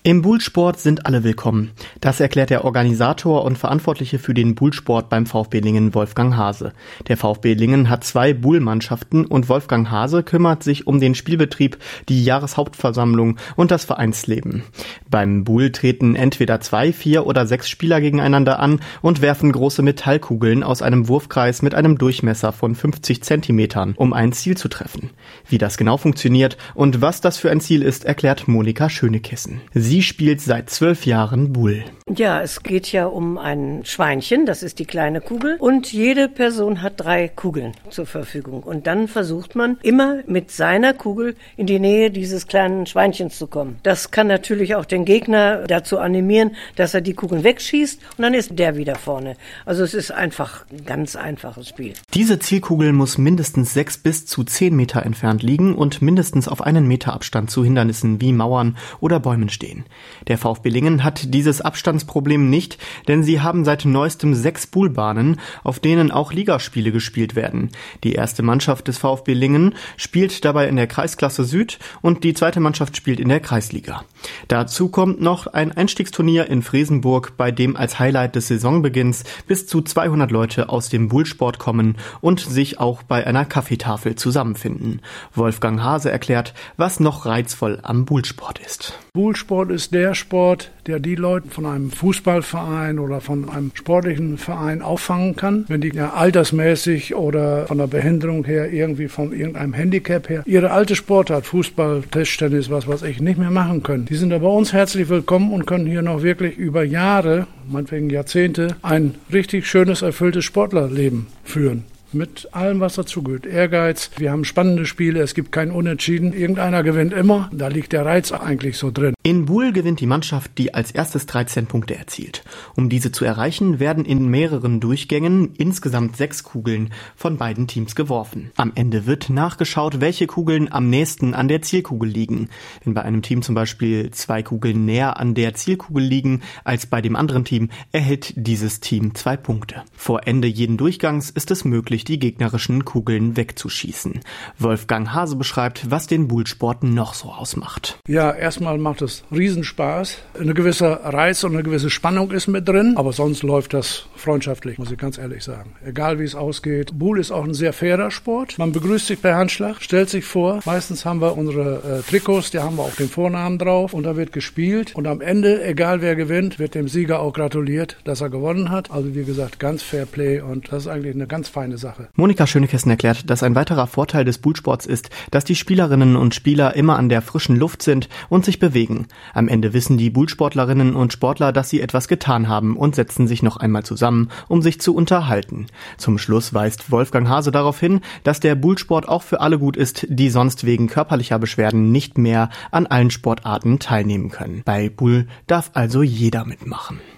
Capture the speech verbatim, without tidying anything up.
Im Buhlsport sind alle willkommen. Das erklärt der Organisator und Verantwortliche für den Buhlsport beim VfB Lingen, Wolfgang Hase. Der VfB Lingen hat zwei Buhlmannschaften und Wolfgang Hase kümmert sich um den Spielbetrieb, die Jahreshauptversammlung und das Vereinsleben. Beim Buhl treten entweder zwei, vier oder sechs Spieler gegeneinander an und werfen große Metallkugeln aus einem Wurfkreis mit einem Durchmesser von fünfzig Zentimetern, um ein Ziel zu treffen. Wie das genau funktioniert und was das für ein Ziel ist, erklärt Monika Schönekissen. Sie spielt seit zwölf Jahren Buhl. Ja, es geht ja um ein Schweinchen, das ist die kleine Kugel. Und jede Person hat drei Kugeln zur Verfügung. Und dann versucht man immer mit seiner Kugel in die Nähe dieses kleinen Schweinchens zu kommen. Das kann natürlich auch den Gegner dazu animieren, dass er die Kugeln wegschießt und dann ist der wieder vorne. Also es ist einfach ein ganz einfaches Spiel. Diese Zielkugel muss mindestens sechs bis zu zehn Meter entfernt liegen und mindestens auf einen Meter Abstand zu Hindernissen wie Mauern oder Bäumen stehen. Der VfB Lingen hat dieses Abstandsproblem nicht, denn sie haben seit neuestem sechs Buhlbahnen, auf denen auch Ligaspiele gespielt werden. Die erste Mannschaft des VfB Lingen spielt dabei in der Kreisklasse Süd und die zweite Mannschaft spielt in der Kreisliga. Dazu kommt noch ein Einstiegsturnier in Fresenburg, bei dem als Highlight des Saisonbeginns bis zu zweihundert Leute aus dem Buhlsport kommen und sich auch bei einer Kaffeetafel zusammenfinden. Wolfgang Hase erklärt, was noch reizvoll am Buhlsport ist. Buhlsport ist der Sport, der die Leute von einem Fußballverein oder von einem sportlichen Verein auffangen kann, wenn die ja altersmäßig oder von der Behinderung her irgendwie von irgendeinem Handicap her ihre alte Sportart, Fußball, Tischtennis, was weiß ich, nicht mehr machen können. Die sind da bei uns herzlich willkommen und können hier noch wirklich über Jahre, meinetwegen Jahrzehnte, ein richtig schönes, erfülltes Sportlerleben führen. Mit allem, was dazugehört. Ehrgeiz, wir haben spannende Spiele, es gibt kein Unentschieden. Irgendeiner gewinnt immer, da liegt der Reiz eigentlich so drin. In Buhl gewinnt die Mannschaft, die als erstes dreizehn Punkte erzielt. Um diese zu erreichen, werden in mehreren Durchgängen insgesamt sechs Kugeln von beiden Teams geworfen. Am Ende wird nachgeschaut, welche Kugeln am nächsten an der Zielkugel liegen. Wenn bei einem Team zum Beispiel zwei Kugeln näher an der Zielkugel liegen als bei dem anderen Team, erhält dieses Team zwei Punkte. Vor Ende jeden Durchgangs ist es möglich, die gegnerischen Kugeln wegzuschießen. Wolfgang Hase beschreibt, was den Buhlsport noch so ausmacht. Ja, erstmal macht es Riesenspaß. Eine gewisse Reiz und eine gewisse Spannung ist mit drin, aber sonst läuft das freundschaftlich, muss ich ganz ehrlich sagen. Egal wie es ausgeht. Buhl ist auch ein sehr fairer Sport. Man begrüßt sich per Handschlag, stellt sich vor. Meistens haben wir unsere äh, Trikots, da haben wir auch den Vornamen drauf und da wird gespielt und am Ende, egal wer gewinnt, wird dem Sieger auch gratuliert, dass er gewonnen hat. Also wie gesagt, ganz Fair Play und das ist eigentlich eine ganz feine Sache. Monika Schönekissen erklärt, dass ein weiterer Vorteil des Buhlsports ist, dass die Spielerinnen und Spieler immer an der frischen Luft sind und sich bewegen. Am Ende wissen die Buhlsportlerinnen und Sportler, dass sie etwas getan haben und setzen sich noch einmal zusammen, um sich zu unterhalten. Zum Schluss weist Wolfgang Hase darauf hin, dass der Buhlsport auch für alle gut ist, die sonst wegen körperlicher Beschwerden nicht mehr an allen Sportarten teilnehmen können. Bei Buhl darf also jeder mitmachen.